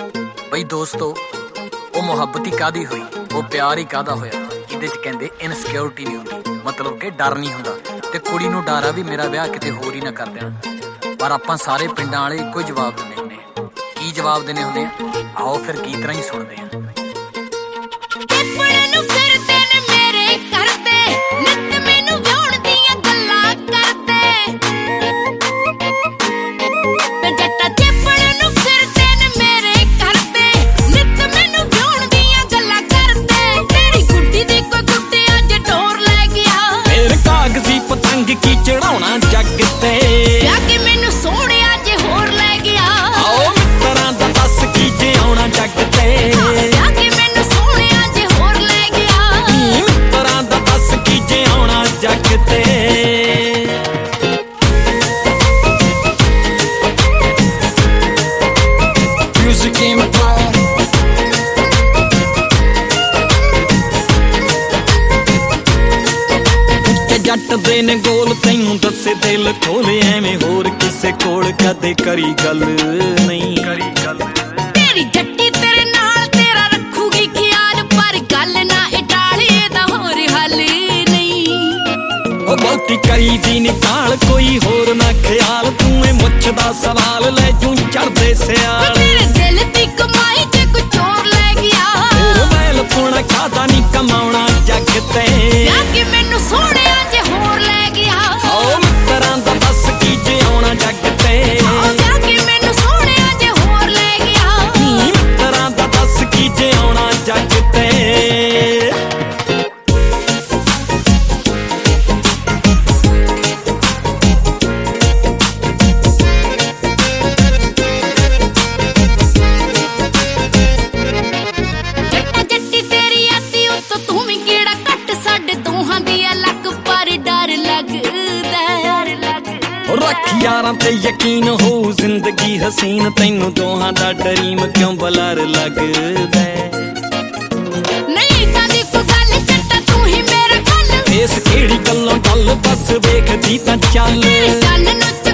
ਬਈ ਦੋਸਤੋ ਉਹ ਮੁਹੱਬਤ ਹੀ ਕਾਹਦੀ ਹੋਈ, ਉਹ ਪਿਆਰ ਹੀ ਕਾਹਦਾ ਹੋਇਆ ਜਿਹਦੇ ਚ ਕਹਿੰਦੇ ਇਨਸਿਕਿਉਰਿਟੀ ਨਹੀਂ ਹੁੰਦੀ, ਮਤਲਬ ਕਿ ਡਰ ਨਹੀਂ ਹੁੰਦਾ। ਤੇ ਕੁੜੀ ਨੂੰ ਡਰ ਆ ਵੀ ਮੇਰਾ ਵਿਆਹ ਕਿਤੇ ਹੋਰ ਹੀ ਨਾ ਕਰ ਦੇਣ। ਪਰ ਆਪਾਂ ਸਾਰੇ ਪਿੰਡਾਂ ਵਾਲੇ ਇੱਕੋ ਹੀ ਜਵਾਬ ਦਿੰਦੇ ਹੁੰਦੇ ਆ। ਕੀ ਜਵਾਬ ਦਿੰਦੇ ਹੁੰਦੇ ਆ, ਆਓ ਫਿਰ ਗੀਤ ਰਾਹੀਂ ਸੁਣਦੇ ਆ। ਕੀ ਚੜਾਉਣਾ ਜੱਗ ਤੇ ਵਿਆਹ ਕੇ ਮੈਨੂੰ ਸੋਹਣਿਆ ਜੇ ਹੋਰ ਲੈ ਗਿਆ। ਆਓ ਮਿੱਤਰਾਂ ਦਾ ਦੱਸ ਕੀ ਜੇ ਆਉਣਾ ਜੱਗ ਤੇ ਵਿਆਹ ਕੇ ਮੈਨੂੰ ਸੋਹਣਿਆ ਜੇ ਹੋਰ ਲੈ ਗਿਆ। ਮਿੱਤਰਾਂ ਦਾ ਦੱਸ ਕੀ ਜੇ ਆਉਣਾ ਜੱਗ ਤੇ Music in my blood ਜੱਟ ਦੇ ਨੇ ਗੋਲ ਤੈਨੂੰ ਦੱਸੇ ਦਿਲ ਖੋਲੇ ਐਵੇਂ ਹੋਰ ਕਿਸੇ ਕੋਲ ਕਦੇ ਕਰੀ ਗੱਲ ਨਹੀਂ। ਤੇਰੀ ਜੱਟੀ ਤੇਰੇ ਨਾਲ ਤੇਰਾ ਰੱਖੂਗੀ ਖਿਆਲ, ਪਰ ਗੱਲ ਨਾ ਇਹ ਟਾਲੇ ਦਾ ਹੋਰ ਹੱਲ ਨਹੀਂ। ਉਹ ਬਹੁਤੀ ਕਰੀ ਦੀ ਨਿਕਾਲ ਕੋਈ ਹੋਰ ਨਾ ਖਿਆਲ, ਤੂੰ ਇਹ ਮੁੱਛ ਦਾ ਸਵਾਲ ਲੈ ਜੂ ਚੜਦੇ ਸਿਆਲ। ਤੇਰੇ ਦਿਲ ਦੀ ਕਮਾਈ ਤੇ ਕੁਝ ਹੋਰ ਲੈ ਗਿਆ। ਤੇਰੇ ਮੈਲ ਪੁਣਾ ਖਾਦਾ ਨਹੀਂ ਕਮਾਉਣਾ ਜੱਗ ਤੇ ਵਿਆਹ ਕੇ ਮੈਨੂੰ ਸੋਹਣਿਆ ਜੇ ਹੋਰ ਲੈ ਗਿਆ। ਆਓ ਮਿੱਤਰਾਂ ਦਾ ਦੱਸ ਕੀ ਜੇ ਆਉਣਾ ਜੱਗ ਤੇ ਵਿਆਹ ਕੇ ਮੈਨੂੰ ਸੋਹਣਿਆ ਜੇ ਹੋਰ ਲੈ ਗਿਆ। ਮਿੱਤਰਾਂ ਦਾ ਦੱਸ ਕੀ ਜੇ ਆਉਣਾ ਜੱਗ ਤੇ ਰੱਖ ਯਾਰਾਂ ਤੇ ਯਕੀਨ ਹੋ ਜ਼ਿੰਦਗੀ ਹਸੀਨ, ਤੈਨੂੰ ਦੋਹਾਂ ਦਾ ਡਰੀਮ ਕਿਉਂ ਬਲਰ ਲੱਗਦਾ। ਨਹੀਂ ਕਦੀ ਕੋਈ ਗੱਲ ਚੱਟਾ ਤੂੰ ਹੀ ਮੇਰਾ ਗੱਲ, ਇਸ ਕਿਹੜੀ ਗੱਲੋਂ ਗੱਲ ਬਸ ਵੇਖਦੀ ਤਾਂ ਚੱਲ। ਗੱਲ ਨੂੰ